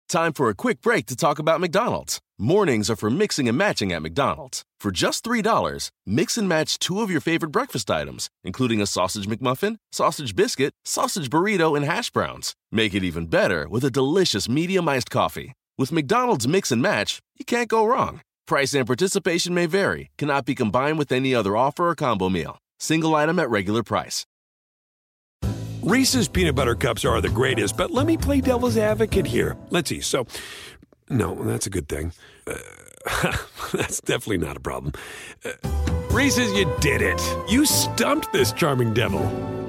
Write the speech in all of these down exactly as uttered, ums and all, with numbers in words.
Time for a quick break to talk about McDonald's. Mornings are for mixing and matching at McDonald's. For just three dollars, mix and match two of your favorite breakfast items, including a sausage McMuffin, sausage biscuit, sausage burrito, and hash browns. Make it even better with a delicious medium iced coffee. With McDonald's Mix and Match, you can't go wrong. Price and participation may vary. Cannot be combined with any other offer or combo meal. Single item at regular price. Reese's Peanut Butter Cups are the greatest, but let me play devil's advocate here. Let's see. So, no, that's a good thing. Uh, that's definitely not a problem. Uh, Reese's, you did it. You stumped this charming devil.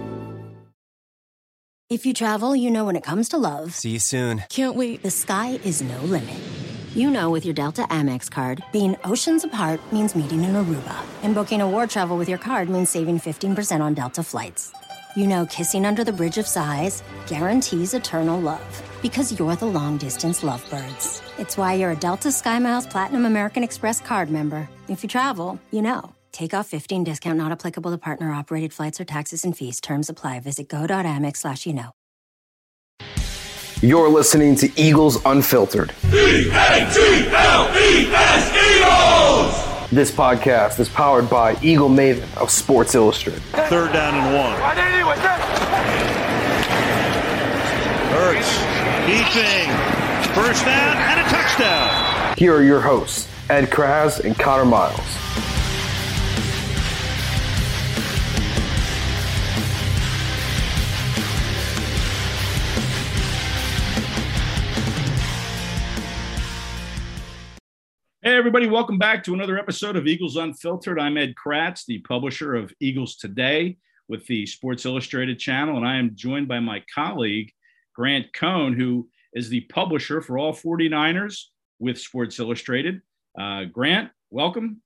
If you travel, you know when it comes to love. See you soon. Can't wait. The sky is no limit. You know with your Delta Amex card, being oceans apart means meeting in Aruba. And booking a war travel with your card means saving fifteen percent on Delta flights. You know kissing under the Bridge of Sighs guarantees eternal love. Because you're the long-distance lovebirds. It's why you're a Delta SkyMiles Platinum American Express card member. If you travel, you know. Take off fifteen discount not applicable to partner-operated flights or taxes and fees. Terms apply. Visit go.amex slash you know. You're listening to Eagles Unfiltered. E A G L E S, Eagles! This podcast is powered by Eagle Maven of Sports Illustrated. Third down and one. Hurts, keeping, first down and a touchdown. Here are your hosts, Ed Kraz and Connor Miles. Hey, everybody. Welcome back to another episode of Eagles Unfiltered. I'm Ed Kratz, the publisher of Eagles Today with the Sports Illustrated channel, and I am joined by my colleague, Grant Cohn, who is the publisher for all forty-niners with Sports Illustrated. Uh, Grant, welcome.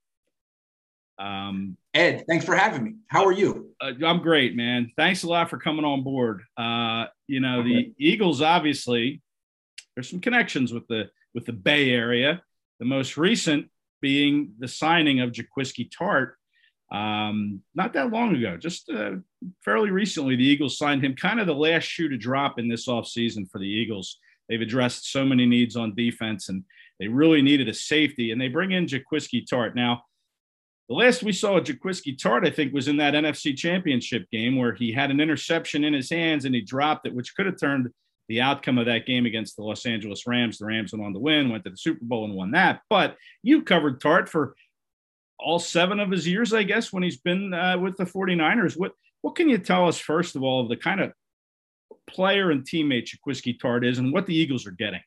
Um, Ed, thanks for having me. How are you? Uh, I'm great, man. Thanks a lot for coming on board. Uh, you know, the Eagles, obviously, there's some connections with the with the Bay Area. The most recent being the signing of Jaquiski Tartt um, not that long ago, just uh, fairly recently. The Eagles signed him, kind of the last shoe to drop in this offseason for the Eagles. They've addressed so many needs on defense, and they really needed a safety, and they bring in Jaquiski Tartt. Now, the last we saw of Jaquiski Tartt, I think, was in that N F C Championship game where he had an interception in his hands and he dropped it, which could have turned the outcome of that game against the Los Angeles Rams. The Rams went on to win, went to the Super Bowl and won that. But you covered Tartt for all seven of his years, I guess, when he's been uh, with the forty-niners. What what can you tell us, first of all, of the kind of player and teammate Jaquiski Tartt is and what the Eagles are getting?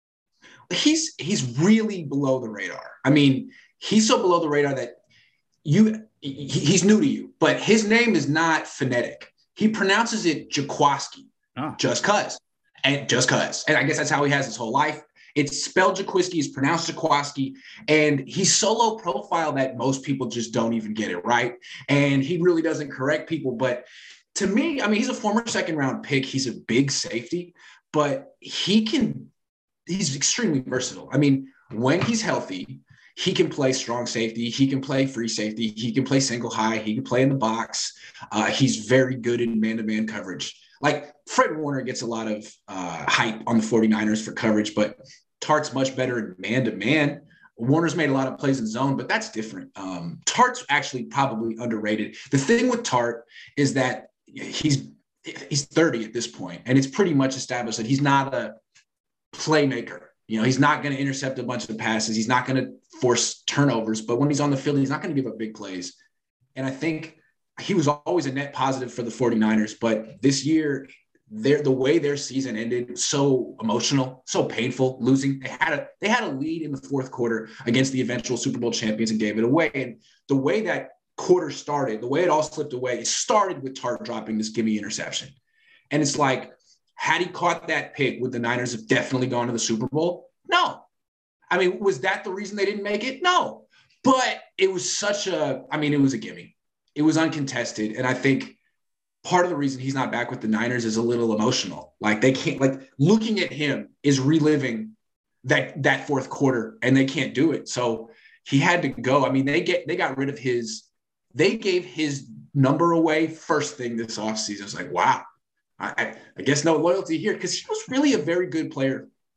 He's he's really below the radar. I mean, he's so below the radar that you he, he's new to you, but his name is not phonetic. He pronounces it Jaquiski, oh. just cuz. And just cuz. And I guess that's how he has his whole life. It's spelled Jaquiski, it's pronounced Jaquiski, and he's so low profile that most people just don't even get it right. And he really doesn't correct people. But to me, I mean, he's a former second round pick. He's a big safety, but he can, he's extremely versatile. I mean, when he's healthy, he can play strong safety. He can play free safety. He can play single high. He can play in the box. Uh, he's very good in man-to-man coverage. Like Fred Warner gets a lot of uh, hype on the forty-niners for coverage, but Tartt's much better in man-to-man. Warner's made a lot of plays in zone, but that's different. Um, Tartt's actually probably underrated. The thing with Tartt is that he's he's thirty at this point, and it's pretty much established that he's not a playmaker. You know, he's not going to intercept a bunch of passes. He's not going to force turnovers, but when he's on the field, he's not going to give up big plays. And I think he was always a net positive for the forty-niners, but this year, their the way their season ended was so emotional, so painful, losing. They had a they had a lead in the fourth quarter against the eventual Super Bowl champions and gave it away. And the way that quarter started, the way it all slipped away, it started with Tartt dropping this gimme interception. And it's like, had he caught that pick, would the Niners have definitely gone to the Super Bowl? No. I mean, was that the reason they didn't make it? No. But it was such a, I mean, it was a gimme. It was uncontested. And I think part of the reason he's not back with the Niners is a little emotional. Like they can't, like looking at him is reliving that, that fourth quarter and they can't do it. So he had to go. I mean, they get, they got rid of his, they gave his number away first thing this offseason. It's like, wow, I, I guess no loyalty here. Cause he was really a very good player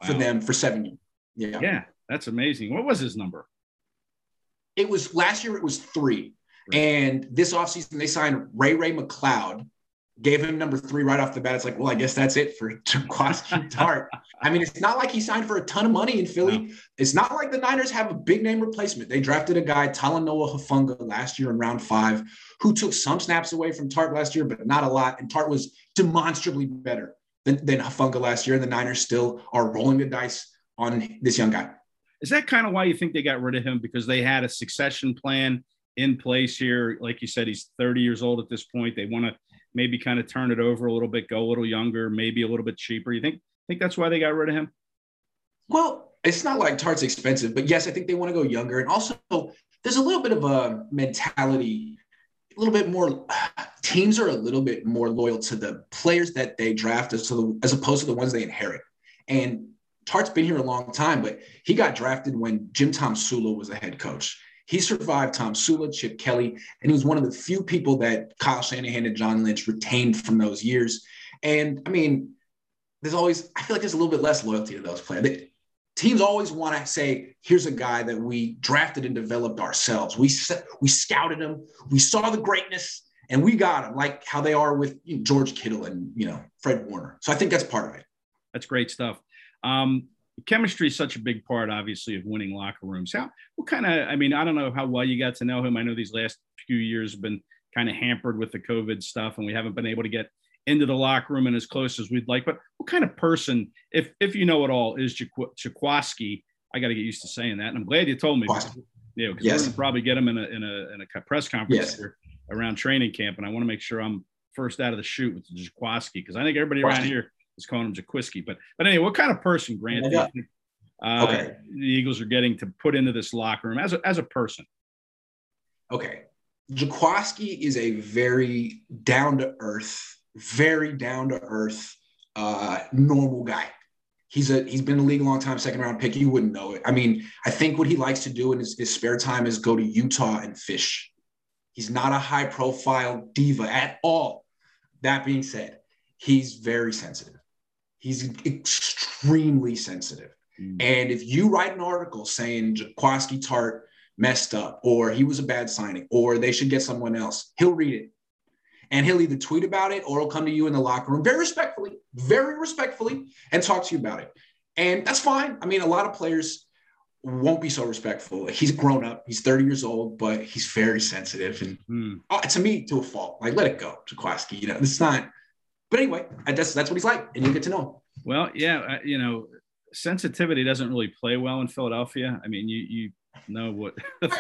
for Wow. them for seven years. Yeah. Yeah, that's amazing. What was his number? It was last year, it was three. Right. And this offseason, they signed Ray Ray McCloud, gave him number three right off the bat. It's like, well, I guess that's it for Jaquiski Tartt. I mean, it's not like he signed for a ton of money in Philly. No. It's not like the Niners have a big name replacement. They drafted a guy, Talanoa Hufanga, last year in round five, who took some snaps away from Tartt last year, but not a lot. And Tartt was demonstrably better than, than Hufanga last year. And the Niners still are rolling the dice on this young guy. Is that kind of why you think they got rid of him? Because they had a succession plan in place here. Like you said, he's thirty years old at this point. They want to maybe kind of turn it over a little bit, go a little younger, maybe a little bit cheaper. You think think that's why they got rid of him? Well, it's not like Tartt's expensive, but yes, I think they want to go younger. And also, there's a little bit of a mentality, a little bit more – teams are a little bit more loyal to the players that they draft as, to the, as opposed to the ones they inherit. And Tartt's been here a long time, but he got drafted when Jim Tom Sula was the head coach. He survived Tom Sula, Chip Kelly, and he was one of the few people that Kyle Shanahan and John Lynch retained from those years. And, I mean, there's always – I feel like there's a little bit less loyalty to those players. They, teams always want to say, here's a guy that we drafted and developed ourselves. We we scouted him. We saw the greatness, and we got him, like how they are with you know, George Kittle and, you know, Fred Warner. So I think that's part of it. That's great stuff. Um, chemistry is such a big part, obviously, of winning locker rooms. How, what kind of, I mean, I don't know how well you got to know him. I know these last few years have been kind of hampered with the COVID stuff, and we haven't been able to get into the locker room and as close as we'd like. But what kind of person, if if you know it all, is Jaquiski? I got to get used to saying that, and I'm glad you told me. Because, you know, because yes. we're going to probably get him in a in a in a press conference yes. here around training camp, and I want to make sure I'm first out of the chute with Jaquiski, because I think everybody around here is calling him Jaquiski. But but anyway, what kind of person, Grant, do you think uh, okay. the Eagles are getting to put into this locker room as a as a person? Okay, Jaquiski is a very down to earth. Very down to earth, uh, normal guy. He's a he's been in the league a long time, second round pick. You wouldn't know it. I mean, I think what he likes to do in his, his spare time is go to Utah and fish. He's not a high profile diva at all. That being said, he's very sensitive. He's extremely sensitive. Mm. And if you write an article saying Jaquiski Tartt messed up, or he was a bad signing, or they should get someone else, he'll read it. And he'll either tweet about it or he'll come to you in the locker room very respectfully, very respectfully, and talk to you about it. And that's fine. I mean, a lot of players won't be so respectful. He's grown up. He's thirty years old, but he's very sensitive. And mm. uh, to me, to a fault. Like, let it go, Jaquiski. You know, it's not. But anyway, that's, that's what he's like, and you'll get to know him. Well, yeah, you know, sensitivity doesn't really play well in Philadelphia. I mean, you you know what.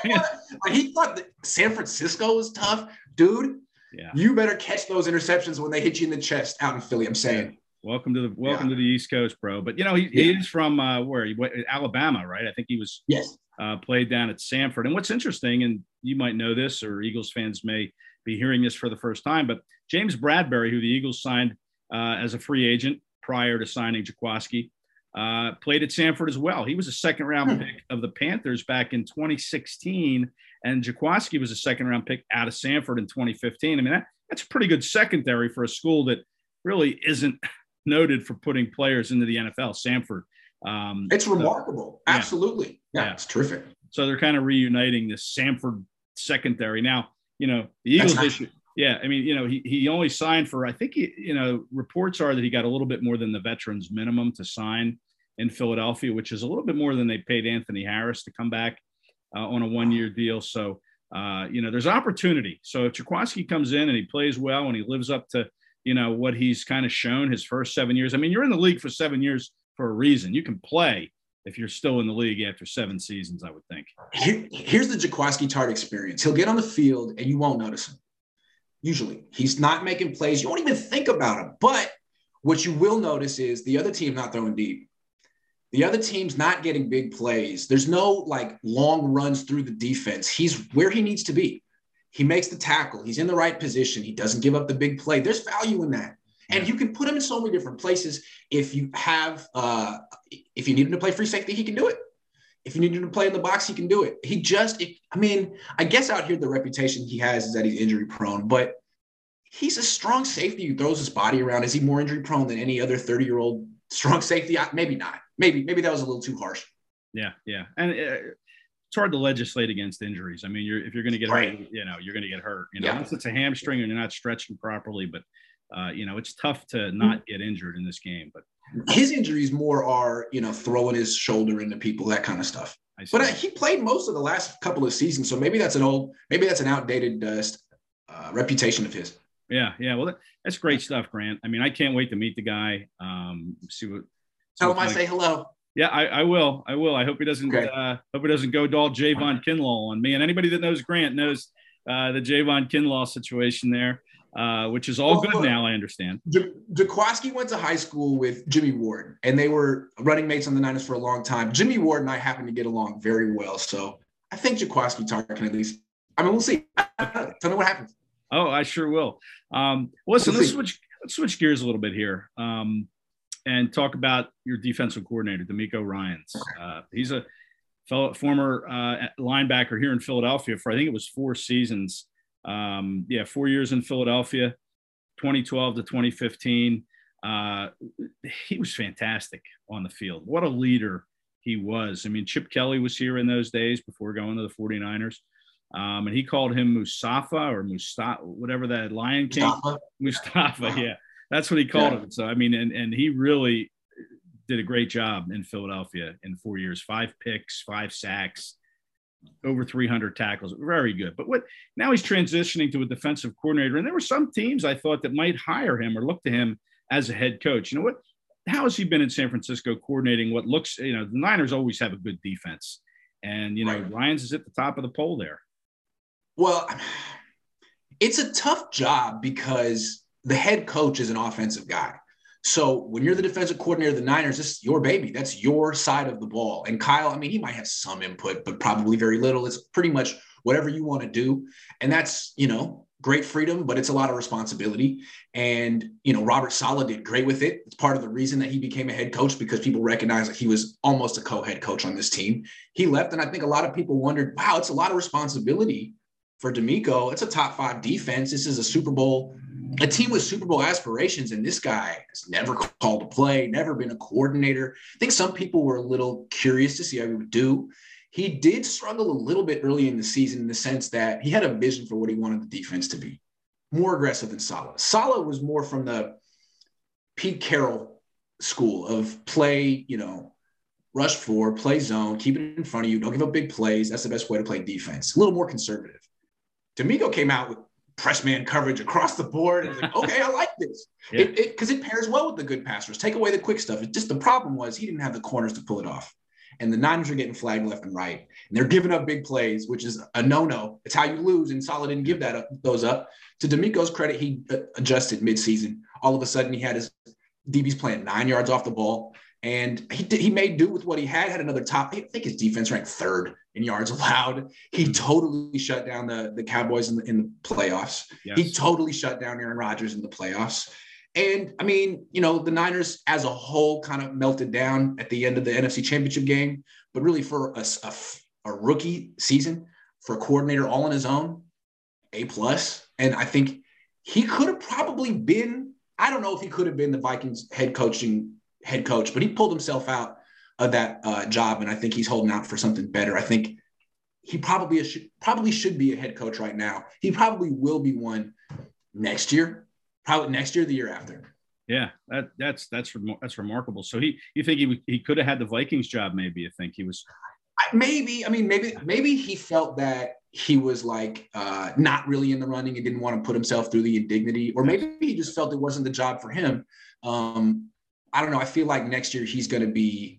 He thought that San Francisco was tough. Dude. Yeah. You better catch those interceptions when they hit you in the chest out in Philly. I'm saying. Welcome to the welcome yeah. to the East Coast, bro. But you know he, yeah. he is from uh, where he Alabama, right? I think he was yes uh, played down at Samford. And what's interesting, and you might know this, or Eagles fans may be hearing this for the first time, but James Bradbury, who the Eagles signed uh, as a free agent prior to signing Jaquiski, uh, played at Samford as well. He was a second round hmm. pick of the Panthers back in twenty sixteen. And Jaquiski was a second-round pick out of Samford in twenty fifteen. I mean, that, that's a pretty good secondary for a school that really isn't noted for putting players into the N F L, Samford. Um, it's remarkable. So, Absolutely. Yeah, yeah, it's terrific. So they're kind of reuniting this Samford secondary. Now, you know, the Eagles nice. issue. Yeah, I mean, you know, he he only signed for, I think, he, you know, reports are that he got a little bit more than the veterans minimum to sign in Philadelphia, which is a little bit more than they paid Anthony Harris to come back Uh, on a one-year deal. So, uh, you know, there's opportunity. So if Jaquiski comes in and he plays well and he lives up to, you know, what he's kind of shown his first seven years. I mean, you're in the league for seven years for a reason. You can play if you're still in the league after seven seasons, I would think. Here, here's the Jaquiski Tartt experience. He'll get on the field and you won't notice him. Usually. He's not making plays. You won't even think about him. But what you will notice is the other team not throwing deep. The other team's not getting big plays. There's no like long runs through the defense. He's where he needs to be. He makes the tackle. He's in the right position. He doesn't give up the big play. There's value in that. And you can put him in so many different places. If you have, uh, if you need him to play free safety, he can do it. If you need him to play in the box, he can do it. He just, it, I mean, I guess out here, the reputation he has is that he's injury prone, but he's a strong safety who throws his body around. Is he more injury prone than any other thirty year old strong safety? Maybe not. maybe maybe that was a little too harsh. Yeah, yeah, and uh, it's hard to legislate against injuries. I mean, you're if you're going to get right. hurt, you know, you're going to get hurt. You know, yeah. unless it's a hamstring and you're not stretching properly, but uh, you know, it's tough to not get injured in this game. But his injuries more are, you know, throwing his shoulder into people, that kind of stuff. But uh, he played most of the last couple of seasons, so maybe that's an old, maybe that's an outdated uh, uh, reputation of his. Yeah, yeah. Well, that, that's great stuff, Grant. I mean, I can't wait to meet the guy. Um, see what. See Tell what him I like. say hello. Yeah, I, I will. I will. I hope he doesn't. Okay. Uh, hope he doesn't go all Javon Kinlaw on me. And anybody that knows Grant knows uh, the Javon Kinlaw situation there, uh, which is all well, good look, now. I understand. Ja- Jaquaski went to high school with Jimmy Ward, and they were running mates on the Niners for a long time. Jimmy Ward and I happen to get along very well, so I think Jaquaski Tartt can at least. I mean, we'll see. Tell me what happens. Oh, I sure will. Um, listen, we'll let's switch. Let's switch gears a little bit here. Um, and talk about your defensive coordinator, DeMeco Ryans. Uh, he's a fellow, former uh, linebacker here in Philadelphia for, I think it was four seasons. Um, yeah, four years in Philadelphia, twenty twelve to twenty fifteen. Uh, he was fantastic on the field. What a leader he was. I mean, Chip Kelly was here in those days before going to the 49ers. Um, and he called him Mustafa or Mustafa, whatever that Lion King. Mustafa, Mustafa yeah. That's what he called yeah. him. So, I mean, and, and he really did a great job in Philadelphia in four years, five picks, five sacks, over three hundred tackles. Very good. But what now he's transitioning to a defensive coordinator. And there were some teams I thought that might hire him or look to him as a head coach. You know what? How has he been in San Francisco coordinating what looks, you know, the Niners always have a good defense. And, you know, right. Ryans is at the top of the poll there. Well, it's a tough job because the head coach is an offensive guy. So when you're the defensive coordinator of the Niners, this is your baby. That's your side of the ball. And Kyle, I mean, he might have some input, but probably very little. It's pretty much whatever you want to do. And that's, you know, great freedom, but it's a lot of responsibility. And, you know, Robert Saleh did great with it. It's part of the reason that he became a head coach because people recognize that he was almost a co-head coach on this team. He left, and I think a lot of people wondered, wow, it's a lot of responsibility for DeMeco. It's a top five defense. This is a Super Bowl A team with Super Bowl aspirations, and this guy has never called a play, never been a coordinator. I think some people were a little curious to see how he would do. He did struggle a little bit early in the season in the sense that he had a vision for what he wanted the defense to be. More aggressive than Saleh. Saleh was more from the Pete Carroll school of play, you know, rush four, play zone, keep it in front of you, don't give up big plays. That's the best way to play defense. A little more conservative. DeMeco came out with press man coverage across the board. And like, okay, I like this. Yeah. It because it, it pairs well with the good passers. Take away the quick stuff. It just the problem was he didn't have the corners to pull it off. And the Niners are getting flagged left and right. And they're giving up big plays, which is a no-no. It's how you lose. And Saleh didn't give that up, those up. To DeMeco's credit, he adjusted midseason. All of a sudden, he had his D Bs playing nine yards off the ball. And he did, he made do with what he had, had another top. I think his defense ranked third in yards allowed. He totally shut down the, the Cowboys in the, in the playoffs. Yes. He totally shut down Aaron Rodgers in the playoffs. And, I mean, you know, the Niners as a whole kind of melted down at the end of the N F C Championship game. But really for a, a, a rookie season, for a coordinator all on his own, A plus. And I think he could have probably been – I don't know if he could have been the Vikings head coaching head coach, but he pulled himself out of that uh, job, and I think he's holding out for something better. I think he probably should, probably should be a head coach right now. He probably will be one next year. Probably next year, the year after. Yeah, that that's that's that's remarkable. So he, you think he he could have had the Vikings job? Maybe you think he was. Maybe I mean maybe maybe he felt that he was like uh, not really in the running and didn't want to put himself through the indignity, or maybe he just felt it wasn't the job for him. Um, I don't know. I feel like next year he's going to be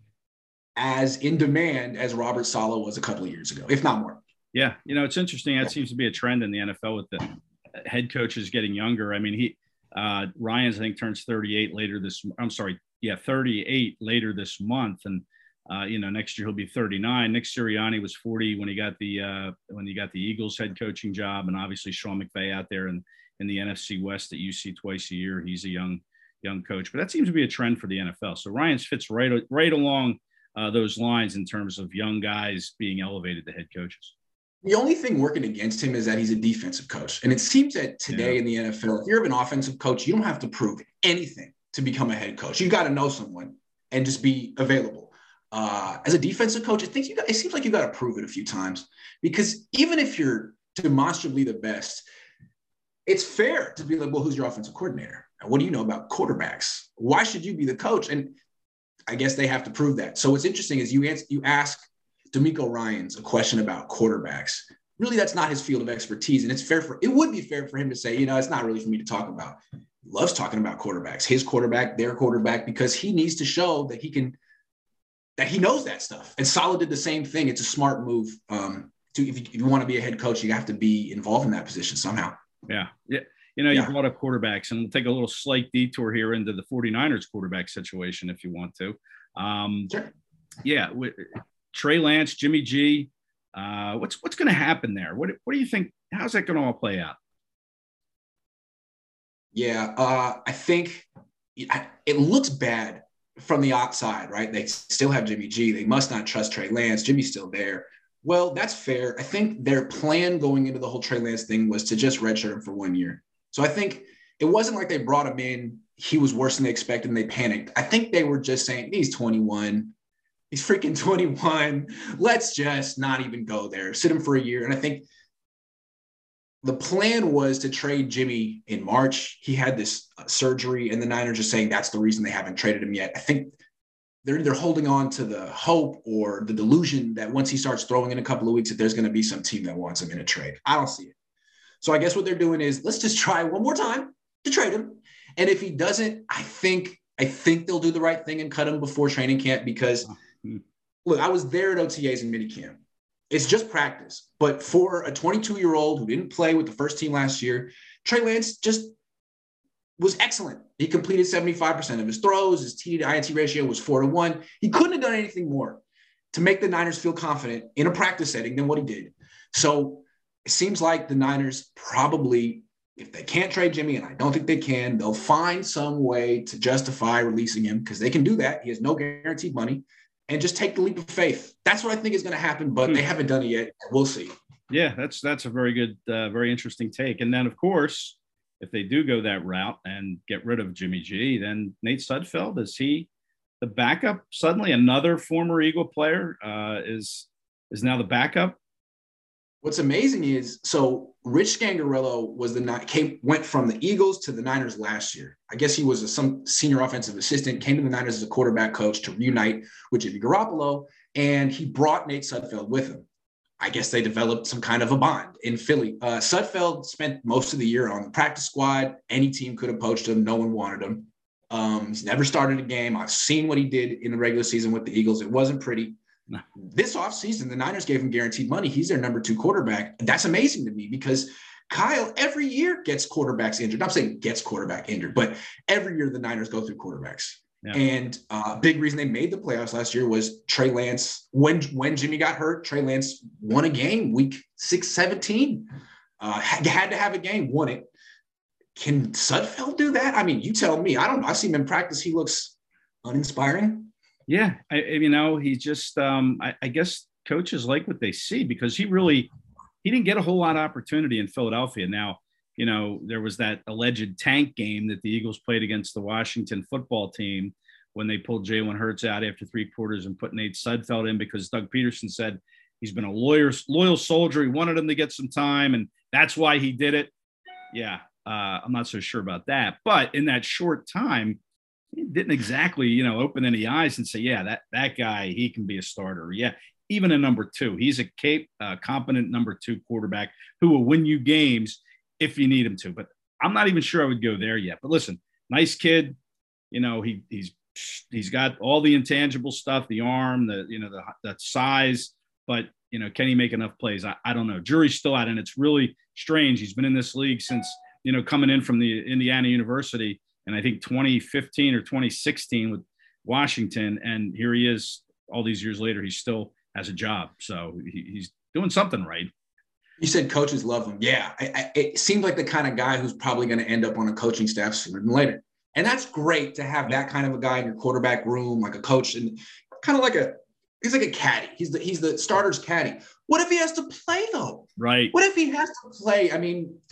as in demand as Robert Saleh was a couple of years ago, if not more. Yeah, you know it's interesting. That seems to be a trend in the N F L with the head coaches getting younger. I mean he. Uh, Ryans, I think, turns thirty-eight later this. I'm sorry, yeah, thirty-eight later this month, and uh, you know, next year he'll be thirty-nine. Nick Sirianni was forty when he got the uh, when he got the Eagles head coaching job, and obviously Sean McVay out there in, in the N F C West that you see twice a year. He's a young young coach, but that seems to be a trend for the N F L. So Ryans fits right right along uh, those lines in terms of young guys being elevated to head coaches. The only thing working against him is that he's a defensive coach. And it seems that today yeah. in the N F L, if you're an offensive coach, you don't have to prove anything to become a head coach. You got to know someone and just be available. uh, as a defensive coach, I think you got, it seems like you got to prove it a few times, because even if you're demonstrably the best, it's fair to be like, well, who's your offensive coordinator? And what do you know about quarterbacks? Why should you be the coach? And I guess they have to prove that. So what's interesting is you answer, you ask DeMeco Ryans a question about quarterbacks. Really, that's not his field of expertise. And it's fair for, it would be fair for him to say, you know, it's not really for me to talk about. He loves talking about quarterbacks, his quarterback, their quarterback, because he needs to show that he can, that he knows that stuff. And Saleh did the same thing. It's a smart move. Um, to, if you, if you want to be a head coach, you have to be involved in that position somehow. Yeah. Yeah. You know, you yeah. brought up quarterbacks, and we'll take a little slight detour here into the 49ers quarterback situation if you want to. Um, sure. Yeah. W- Trey Lance, Jimmy G. Uh, what's what's going to happen there? What What do you think? How's that going to all play out? Yeah, uh, I think it looks bad from the outside, right? They still have Jimmy G. They must not trust Trey Lance. Jimmy's still there. Well, that's fair. I think their plan going into the whole Trey Lance thing was to just redshirt him for one year. So I think it wasn't like they brought him in, he was worse than they expected, and they panicked. I think they were just saying, he's twenty-one. He's freaking twenty-one. Let's just not even go there. Sit him for a year. And I think the plan was to trade Jimmy in March. He had this uh, surgery, and the Niners are saying that's the reason they haven't traded him yet. I think they're either holding on to the hope or the delusion that once he starts throwing in a couple of weeks, that there's going to be some team that wants him in a trade. I don't see it. So I guess what they're doing is, let's just try one more time to trade him. And if he doesn't, I think I think they'll do the right thing and cut him before training camp, because look, I was there at O T As and minicamp. It's just practice. But for a twenty-two-year-old who didn't play with the first team last year, Trey Lance just was excellent. He completed seventy-five percent of his throws. His T D to I N T ratio was four to one. He couldn't have done anything more to make the Niners feel confident in a practice setting than what he did. So it seems like the Niners probably, if they can't trade Jimmy, and I don't think they can, they'll find some way to justify releasing him, because they can do that. He has no guaranteed money, and just take the leap of faith. That's what I think is going to happen, but hmm. they haven't done it yet. We'll see. Yeah, that's that's a very good, uh, very interesting take. And then, of course, if they do go that route and get rid of Jimmy G, then Nate Sudfeld, is he the backup? Suddenly another former Eagle player uh, is is now the backup? What's amazing is, so Rich Scangarello was the came went from the Eagles to the Niners last year. I guess he was a, some senior offensive assistant, came to the Niners as a quarterback coach to reunite with Jimmy Garoppolo, and he brought Nate Sudfeld with him. I guess they developed some kind of a bond in Philly. Uh, Sudfeld spent most of the year on the practice squad. Any team could have poached him. No one wanted him. Um, he's never started a game. I've seen what he did in the regular season with the Eagles. It wasn't pretty. No. This offseason, the Niners gave him guaranteed money. He's their number two quarterback. That's amazing to me, because Kyle every year gets quarterbacks injured. I'm saying gets quarterback injured, but every year the Niners go through quarterbacks. Yeah. And a uh, big reason they made the playoffs last year was Trey Lance. When when Jimmy got hurt, Trey Lance won a game week six, seventeen. Uh, had, had to have a game, won it. Can Sudfeld do that? I mean, you tell me. I don't know. I've seen him in practice. He looks uninspiring. Yeah, I, you know, he just, um, I, I guess coaches like what they see, because he really, he didn't get a whole lot of opportunity in Philadelphia. Now, you know, there was that alleged tank game that the Eagles played against the Washington football team when they pulled Jalen Hurts out after three quarters and put Nate Sudfeld in, because Doug Peterson said he's been a lawyer, loyal soldier. He wanted him to get some time, and that's why he did it. Yeah, uh, I'm not so sure about that. But in that short time, he didn't exactly, you know, open any eyes and say, yeah, that that guy, he can be a starter. Yeah, even a number two. He's a cape, uh, competent number two quarterback who will win you games if you need him to. But I'm not even sure I would go there yet. But listen, nice kid. You know, he he's he's got all the intangible stuff, the arm, the, you know, the, the size. But, you know, can he make enough plays? I, I don't know. Jury's still out, and it's really strange. He's been in this league since, you know, coming in from the Indiana University, and I think twenty fifteen or twenty sixteen with Washington. And here he is all these years later. He still has a job. So he, he's doing something right. You said coaches love him. Yeah. I, I, it seems like the kind of guy who's probably going to end up on a coaching staff sooner than later. And that's great to have that kind of a guy in your quarterback room, like a coach, and kind of like a, he's like a caddy. He's the, he's the starter's caddy. What if he has to play though? Right. What if he has to play? I mean,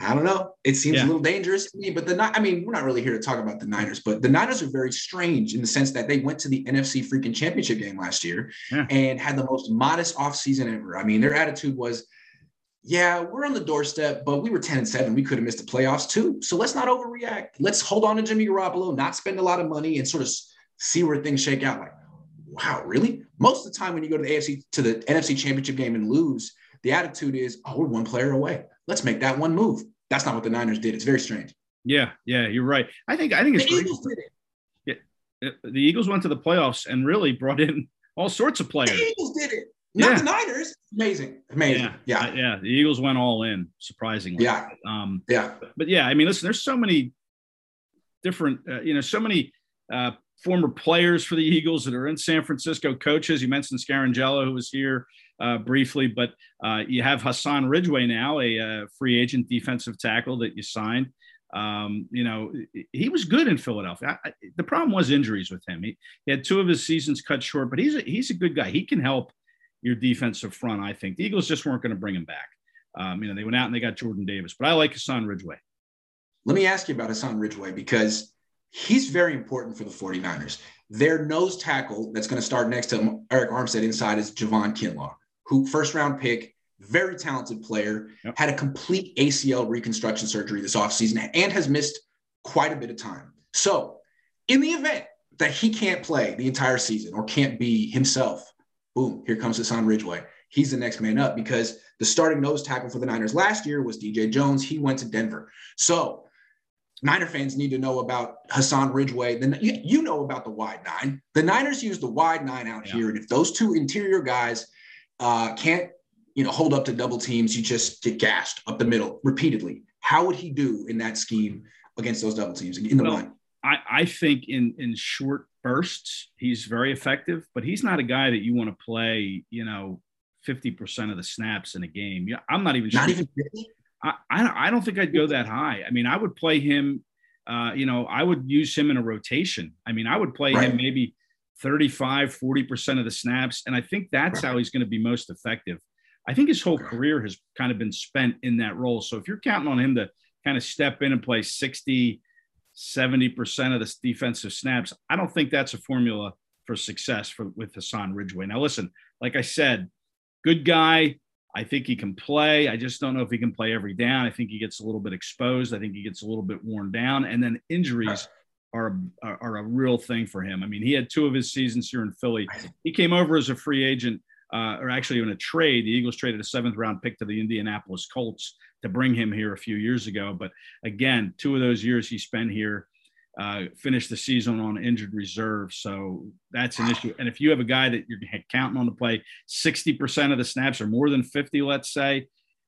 I don't know. It seems yeah. a little dangerous to me, but the I mean, we're not really here to talk about the Niners, but the Niners are very strange in the sense that they went to the N F C freaking championship game last year yeah. and had the most modest offseason ever. I mean, their attitude was, yeah, we're on the doorstep, but we were ten and seven. We could have missed the playoffs too. So let's not overreact. Let's hold on to Jimmy Garoppolo, not spend a lot of money, and sort of see where things shake out. Like, wow, really? Most of the time when you go to the A F C to the N F C championship game and lose, the attitude is, oh, we're one player away. Let's make that one move. That's not what the Niners did. It's very strange. Yeah, yeah, you're right. I think I think it's the Eagles did it. Yeah, the Eagles went to the playoffs and really brought in all sorts of players. The Eagles did it, not yeah. the Niners. Amazing, amazing. Yeah, yeah, uh, yeah. The Eagles went all in, surprisingly. Yeah, um, yeah. But, but yeah, I mean, listen, there's so many different, uh, you know, so many uh, former players for the Eagles that are in San Francisco, coaches. You mentioned Scarangelo, who was here uh, briefly, but uh, you have Hassan Ridgeway now, a uh, free agent defensive tackle that you signed. Um, you know, he was good in Philadelphia. I, I, the problem was injuries with him. He, he had two of his seasons cut short, but he's a, he's a good guy. He can help your defensive front, I think. The Eagles just weren't going to bring him back. Um, you know, they went out and they got Jordan Davis, but I like Hassan Ridgeway. Let me ask you about Hassan Ridgeway because he's very important for the 49ers. Their nose tackle that's going to start next to Eric Armstead inside is Javon Kinlaw, who first round pick, very talented player, yep. had a complete A C L reconstruction surgery this offseason and has missed quite a bit of time. So in the event that he can't play the entire season or can't be himself, boom, here comes Hassan Ridgeway. He's the next man up because the starting nose tackle for the Niners last year was D J Jones. He went to Denver. So Niner fans need to know about Hassan Ridgeway. Then you, you know about the wide nine. The Niners use the wide nine out yeah. here. And if those two interior guys uh, can't, you know, hold up to double teams, you just get gashed up the middle repeatedly. How would he do in that scheme against those double teams in the well, line? I, I think in, in short bursts, he's very effective, but he's not a guy that you want to play, you know, fifty percent of the snaps in a game. Yeah, I'm not even sure. Not even fifty? I, I, I don't think I'd go that high. I mean, I would play him, uh, you know, I would use him in a rotation. I mean, I would play right. him maybe thirty-five, forty percent of the snaps. And I think that's how he's going to be most effective. I think his whole career has kind of been spent in that role. So if you're counting on him to kind of step in and play sixty, seventy percent of the defensive snaps, I don't think that's a formula for success for with Hassan Ridgeway. Now, listen, like I said, good guy. I think he can play. I just don't know if he can play every down. I think he gets a little bit exposed. I think he gets a little bit worn down. And then injuries are, are, are a real thing for him. I mean, he had two of his seasons here in Philly. He came over as a free agent, uh, or actually in a trade. The Eagles traded a seventh round pick to the Indianapolis Colts to bring him here a few years ago. But again, two of those years he spent here, uh, finished the season on injured reserve. So that's an issue. And if you have a guy that you're counting on to play sixty percent of the snaps or more than fifty, let's say,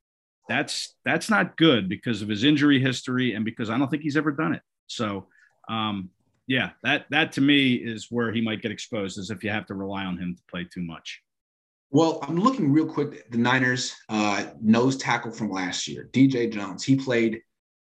that's, that's not good because of his injury history and because I don't think he's ever done it. So um, yeah, that, that to me is where he might get exposed, is if you have to rely on him to play too much. Well, I'm looking real quick at the Niners uh, nose tackle from last year, D J Jones. He played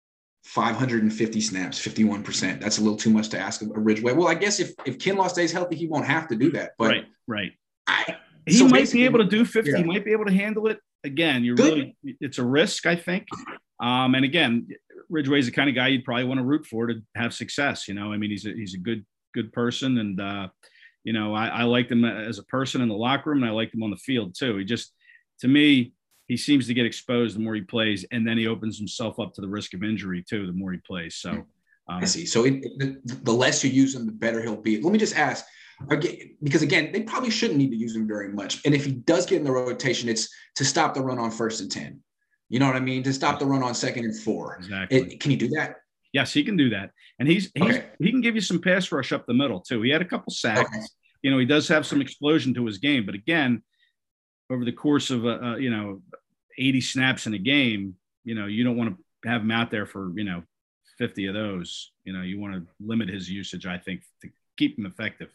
five hundred fifty snaps, fifty-one percent. That's a little too much to ask of a Ridgeway. Well, I guess if, if Kinlaw stays healthy, he won't have to do that. But right, right. I, he so might be able to do fifty. Yeah. He might be able to handle it. Again, you're Good. really, it's a risk, I think. Um, and again, Ridgeway's the kind of guy you'd probably want to root for to have success. You know, I mean, he's a, he's a good, good person. And, uh, you know, I, I liked him as a person in the locker room and I liked him on the field too. He just, to me, he seems to get exposed the more he plays, and then he opens himself up to the risk of injury too, the more he plays. So um, I see. So it, the, the less you use him, the better he'll be. Let me just ask, again, because again, they probably shouldn't need to use him very much. And if he does get in the rotation, it's to stop the run on first and ten. You know what I mean? To stop the run on second and four. Exactly. It, can he do that? Yes, he can do that. And he's, he's okay. he can give you some pass rush up the middle too. He had a couple sacks. Okay. You know, he does have some explosion to his game, but again, over the course of, uh, uh, you know, eighty snaps in a game, you know, you don't want to have him out there for, you know, fifty of those. You know, you want to limit his usage, I think, to keep him effective.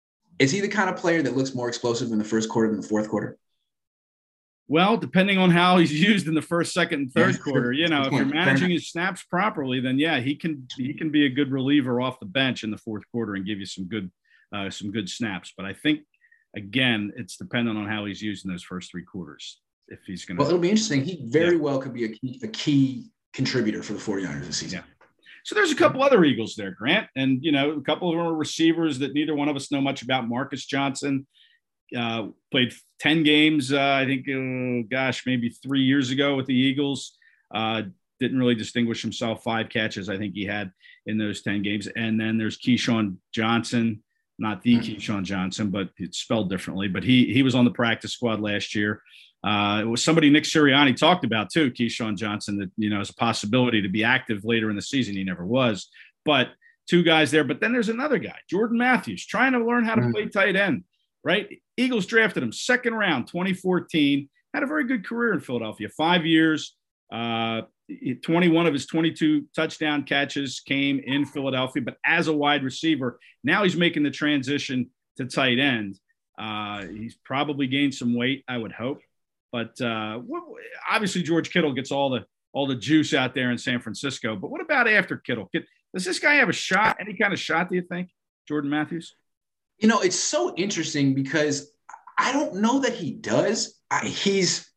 Is he the kind of player that looks more explosive in the first quarter than the fourth quarter? Well, depending on how he's used in the first, second, and third quarter, you know, if you're managing his snaps properly, then yeah, he can he can be a good reliever off the bench in the fourth quarter and give you some good uh, some good snaps. But I think again, it's dependent on how he's used in those first three quarters. If he's going to, well, it'll be interesting. He very yeah. well could be a key, a key contributor for the 49ers this season. Yeah. So there's a couple other Eagles there, Grant, and you know a couple of them are receivers that neither one of us know much about. Marcus Johnson uh, played ten games, uh, I think, uh, gosh, maybe three years ago with the Eagles. Uh, didn't really distinguish himself. Five catches, I think he had in those ten games. And then there's Keyshawn Johnson, not the mm-hmm. Keyshawn Johnson, but it's spelled differently. But he he was on the practice squad last year. Uh, it was somebody Nick Sirianni talked about too, Keyshawn Johnson, that, you know, is a possibility to be active later in the season. He never was, but two guys there. But then there's another guy, Jordan Matthews, trying to learn how to play tight end, right? Eagles drafted him second round, twenty fourteen, had a very good career in Philadelphia, five years. Uh, twenty-one of his twenty-two touchdown catches came in Philadelphia, but as a wide receiver, now he's making the transition to tight end. Uh, he's probably gained some weight, I would hope. But uh, obviously George Kittle gets all the all the juice out there in San Francisco. But what about after Kittle? Does this guy have a shot? Any kind of shot? Do you think, Jordan Matthews? You know, it's so interesting because I don't know that he does. I, he's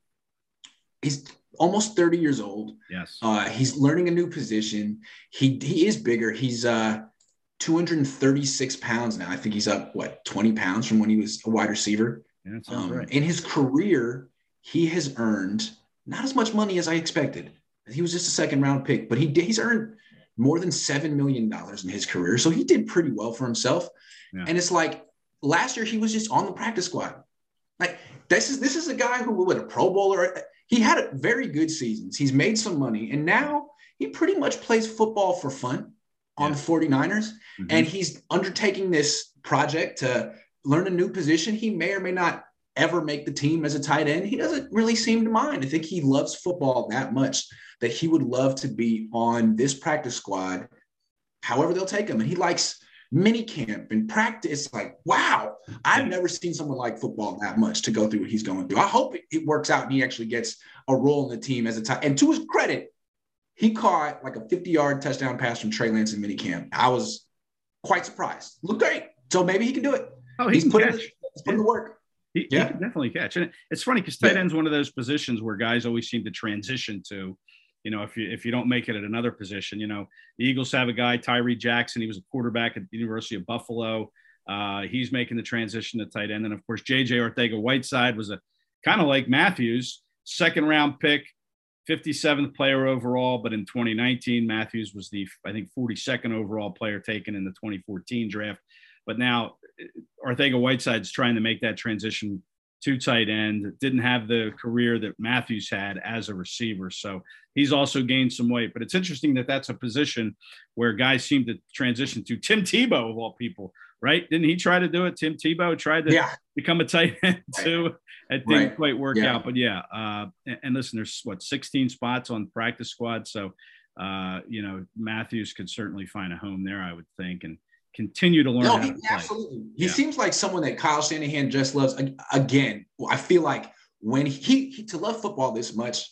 he's almost thirty years old. Yes. Uh, he's learning a new position. He he is bigger. He's uh, two hundred thirty-six pounds now. I think he's up what twenty pounds from when he was a wide receiver. Yeah, that sounds um, right. In his career, he has earned not as much money as I expected. He was just a second round pick, but he he's earned more than seven million dollars in his career. So he did pretty well for himself. Yeah. And it's like last year he was just on the practice squad. Like this is, this is a guy who was a Pro Bowler. He had a very good seasons. He's made some money and now he pretty much plays football for fun on yeah. the 49ers. Mm-hmm. And he's undertaking this project to learn a new position. He may or may not ever make the team as a tight end. He doesn't really seem to mind. I think he loves football that much that he would love to be on this practice squad, however they'll take him. And he likes mini camp and practice. It's like, wow, I've never seen someone like football that much to go through what he's going through. I hope it, it works out and he actually gets a role in the team as a tight. And to his credit, he caught like a fifty-yard touchdown pass from Trey Lance in mini camp. I was quite surprised. Looked great. So maybe he can do it. Oh, he he's can put catch. In, he's put in the work. He, yeah. he can definitely catch. And it's funny because tight yeah. end's one of those positions where guys always seem to transition to, you know, if you if you don't make it at another position. You know, the Eagles have a guy, Tyree Jackson. He was a quarterback at the University of Buffalo. Uh, he's making the transition to tight end. And, of course, J J Arcega-Whiteside was a kind of like Matthews, second-round pick, fifty-seventh player overall. But in twenty nineteen, Matthews was the, I think, forty-second overall player taken in the twenty fourteen draft. But now Arcega-Whiteside's trying to make that transition to tight end. Didn't have the career that Matthews had as a receiver. So he's also gained some weight. But it's interesting that that's a position where guys seem to transition to. Tim Tebow, of all people, right? Didn't he try to do it? Tim Tebow tried to yeah. become a tight end too. It didn't right. quite work yeah. out. But, yeah. Uh, and, and listen, there's, what, sixteen spots on practice squad. So, uh, you know, Matthews could certainly find a home there, I would think. And continue to learn. No, how he, to play. absolutely. He yeah. seems like someone that Kyle Shanahan just loves. Again, I feel like when he, he to love football this much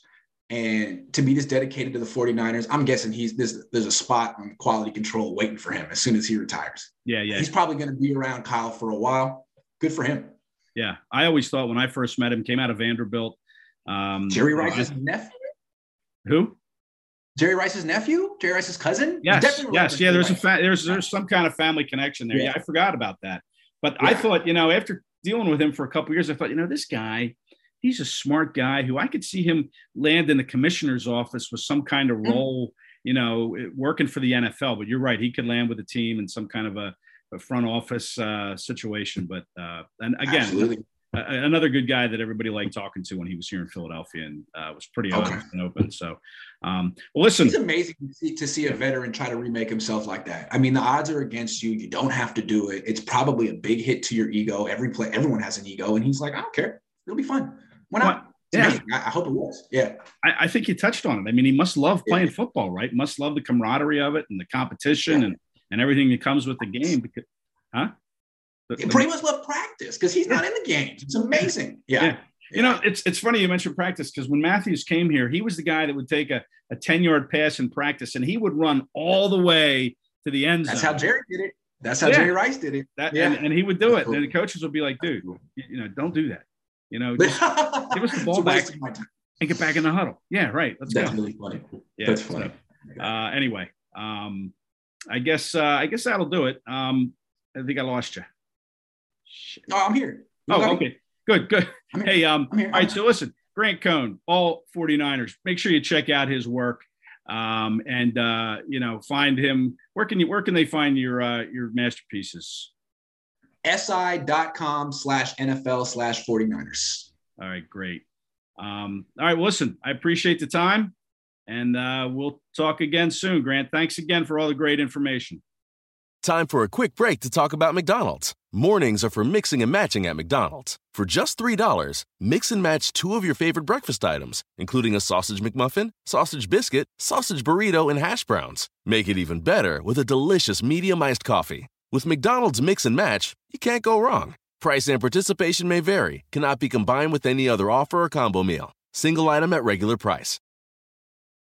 and to be this dedicated to the 49ers, I'm guessing he's there's there's a spot on quality control waiting for him as soon as he retires. Yeah, yeah. He's probably going to be around Kyle for a while. Good for him. Yeah, I always thought when I first met him, came out of Vanderbilt. Um, Jerry Rice's nephew. Who? Jerry Rice's nephew, Jerry Rice's cousin. Yes, yes, yeah. There's a fa- there's there's some kind of family connection there. Yeah, yeah I forgot about that. But yeah. I thought, you know, after dealing with him for a couple of years, I thought, you know, this guy, he's a smart guy who I could see him land in the commissioner's office with some kind of role, mm-hmm. you know, working for the N F L. But you're right, he could land with a team in some kind of a, a front office uh, situation. But uh, and again. Absolutely. Another good guy that everybody liked talking to when he was here in Philadelphia and uh, was pretty okay. honest and open. So, um, well, listen, it's amazing to see, to see a veteran try to remake himself like that. I mean, the odds are against you. You don't have to do it. It's probably a big hit to your ego. Every play, everyone has an ego, and he's like, I don't care. It'll be fun. Why not? Well, yeah, I, I hope it was. Yeah, I, I think you touched on it. I mean, he must love playing yeah. football, right? Must love the camaraderie of it and the competition yeah. and and everything that comes with the game. Because, huh? He pretty much love practice because he's not in the games. It's amazing. Yeah. yeah. You know, it's it's funny you mentioned practice because when Matthews came here, he was the guy that would take a, a ten-yard pass in practice, and he would run all the way to the end zone. That's how Jerry did it. That's how yeah. Jerry Rice did it. That, yeah. and, and he would do it. Cool. And the coaches would be like, dude, you, you know, don't do that. You know, just give us the ball back. And get back in the huddle. Yeah, right. Let's That's go. really funny. Yeah, That's funny. So, uh, anyway, um, I guess uh, I guess that'll do it. Um, I think I lost you. Shit. No, I'm here. You Oh, got okay. me? Good, good. I'm here. Hey, um, I'm here. all right, so listen, Grant Cohn, all 49ers, make sure you check out his work. Um, and uh, you know, find him. Where can you where can they find your uh, your masterpieces? si.com slash NFL slash 49ers. All right, great. Um, all right, well, listen, I appreciate the time, and uh, we'll talk again soon, Grant. Thanks again for all the great information. Time for a quick break to talk about McDonald's. Mornings are for mixing and matching at McDonald's. For just three dollars, mix and match two of your favorite breakfast items, including a sausage McMuffin, sausage biscuit, sausage burrito, and hash browns. Make it even better with a delicious medium iced coffee. With McDonald's Mix and Match, you can't go wrong. Price and participation may vary. Cannot be combined with any other offer or combo meal. Single item at regular price.